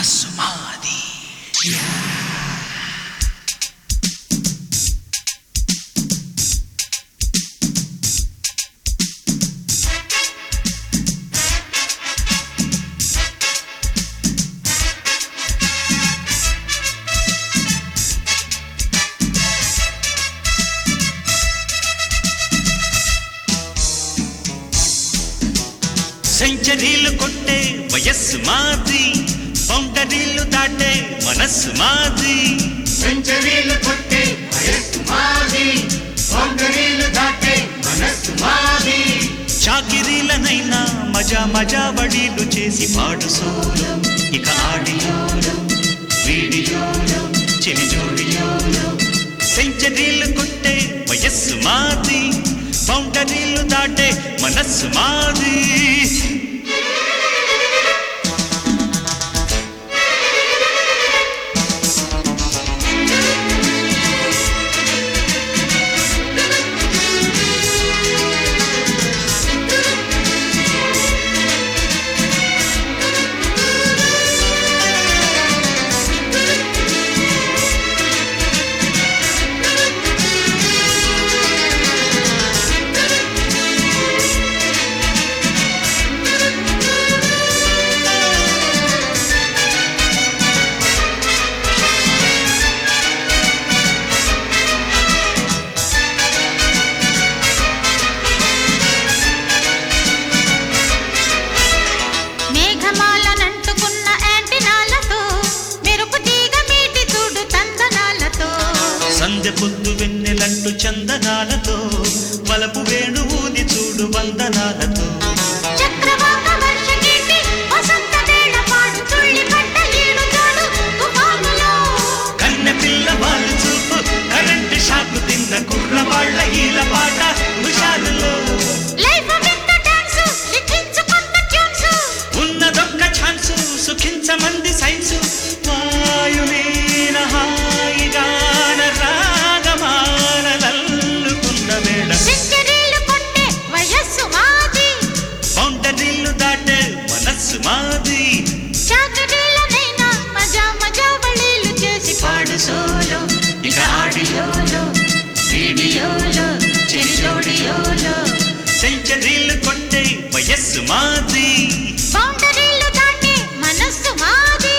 మనస్సు మాది. సెంచరీలు కొట్టే వయస్సు మాది, బౌండరీలు దాటే మనస్సు మాది. సెంచరీలు కొట్టే వయస్సు మాది, బౌండరీలు దాటే మనస్సు మాది. చాకిరీలనైనా మజా మజా వడీలు చేసి పాడు సోలో, ఇక ఆడియోలో వీడియోలో చెలిజోడియోలో. సెంచరీలు కొట్టే వయస్సు మాది, బౌండరీలు దాటే మనస్సు మాది. సంధ్య పొద్దు వెన్నెలంటూ చందనాలతో, వలపు వేణు ఊది చూడు వందనాలతో. కన్నె పిల్ల వాళ్ళు చూపు, కరెంటు షాకు తిన్న కుర్రవాళ్ళ ఈల పాట హుషారులో. ఉన్నదొక్క ఛాన్సు, సుఖించమంది సైన్సు. వాయులీన హాయిగా బౌండరీలు దాటే మనస్సు మాది. చాకరీలనైనా మజా మజా వళీలు చేసి పాడు సోలో, ఇక ఆడియోలో వీడియోలో చెలిజోడియోలో. సెంచరీలు కొట్టే వయస్సు మాది, బౌండరీలు దాటే మనస్సు మాది.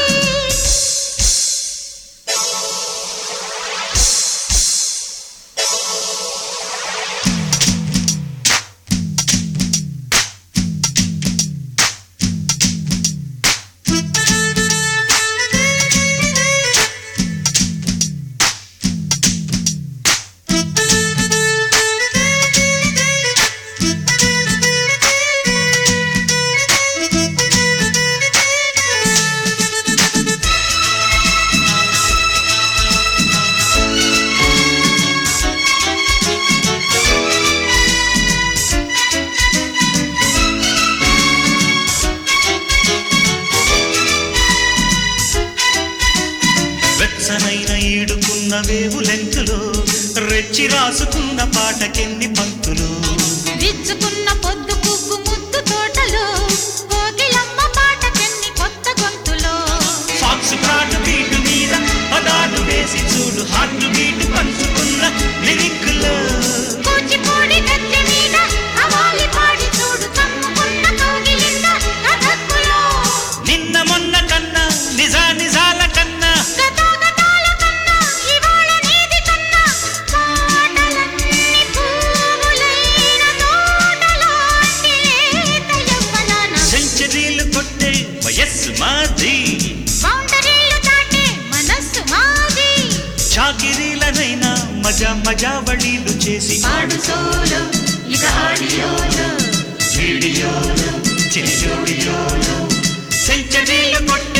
వెచ్చనైన ఈడుకున్న వేవు లెంకులో, రెచ్చి రాసుకున్న పాటకెన్ని పంక్తులు. విచ్చుకున్న పొద్దు పువ్వు ముద్దు తోటలో, కోకిలమ్మ పాటకెన్ని కొత్త గొంతులో. ఫాక్స్ ప్రాటు బీటు మీద పదాలు వేసి చూడు, హార్ట్ బీటు పంచుకున్న లిరిక్లో. కూచిపూడి గద్దె మీద హవాలి పాడి చూడు, కమ్ముకున్న కోగిలింద కథక్కులో. నిన్న మొన్న కన్నా నిజాల కన్నా, గతాగతాల కన్నా ఇవాళ నీది కన్నా, మాటలన్నీ పువ్వులైన తోటలాంటి లేత యవ్వనాన. సెంచరీలు కొట్టే వయస్సు మాది, బౌండరీలు దాటే మనస్సు మాది. చాకిరీలనైనా మజా మజా వడీలు చేసి పాడు సోలో, ఇక ఆడియోలో వీడియోలో చెలిజోడియోలో. సెంచరీలు కొట్టే